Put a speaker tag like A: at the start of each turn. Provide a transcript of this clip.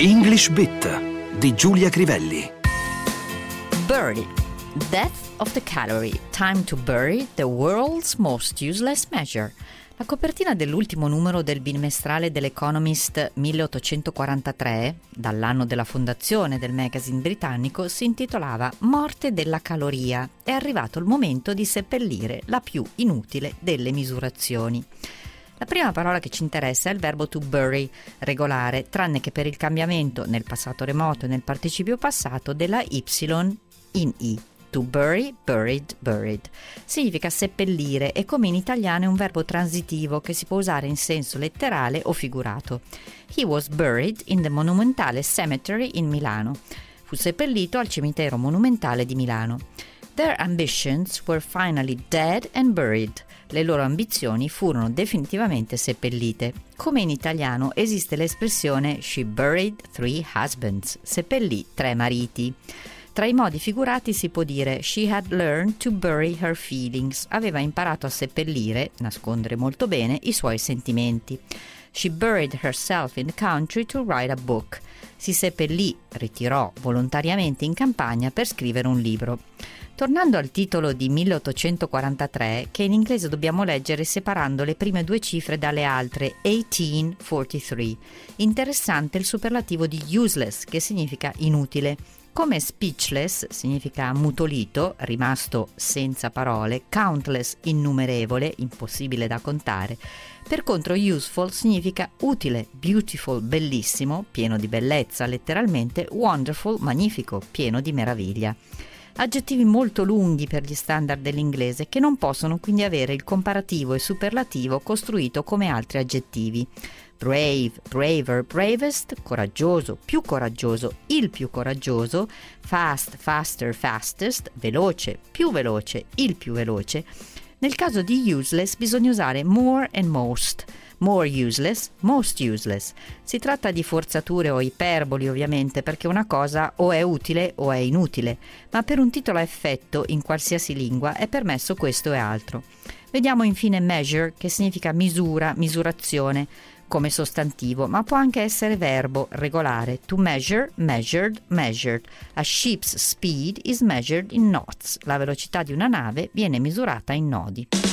A: English Bit di Giulia Crivelli.
B: Bury. Death of the calorie. Time to bury the world's most useless measure. La copertina dell'ultimo numero del bimestrale dell'Economist 1843, dall'anno della fondazione del magazine britannico, si intitolava Morte della caloria. È arrivato il momento di seppellire la più inutile delle misurazioni. La prima parola che ci interessa è il verbo to bury, regolare, tranne che per il cambiamento nel passato remoto e nel participio passato della y in i. To bury, buried, buried. Significa seppellire e come in italiano è un verbo transitivo che si può usare in senso letterale o figurato. He was buried in the Monumentale Cemetery in Milano. Fu seppellito al cimitero monumentale di Milano. Their ambitions were finally dead and buried. Le loro ambizioni furono definitivamente seppellite. Come in italiano esiste l'espressione she buried 3 husbands, seppellì 3 mariti. Tra i modi figurati si può dire she had learned to bury her feelings, aveva imparato a seppellire, nascondere molto bene, i suoi sentimenti. She buried herself in the country to write a book. Si seppellì, ritirò volontariamente in campagna per scrivere un libro. Tornando al titolo di 1843, che in inglese dobbiamo leggere separando le prime 2 cifre dalle altre, 1843. Interessante il superlativo di useless, che significa inutile. Come speechless significa ammutolito, rimasto senza parole, countless innumerevole, impossibile da contare. Per contro useful significa utile, beautiful bellissimo, pieno di bellezza letteralmente, wonderful magnifico, pieno di meraviglia. Aggettivi molto lunghi per gli standard dell'inglese che non possono quindi avere il comparativo e superlativo costruito come altri aggettivi. Brave, braver, bravest, coraggioso, il più coraggioso, fast, faster, fastest, veloce, il più veloce. Nel caso di useless bisogna usare more and most. More useless, most useless. Si tratta di forzature o iperboli ovviamente perché una cosa o è utile o è inutile, ma per un titolo a effetto in qualsiasi lingua è permesso questo e altro. Vediamo infine measure, che significa misura, misurazione, come sostantivo, ma può anche essere verbo, regolare. To measure, measured, measured. A ship's speed is measured in knots. La velocità di una nave viene misurata in nodi.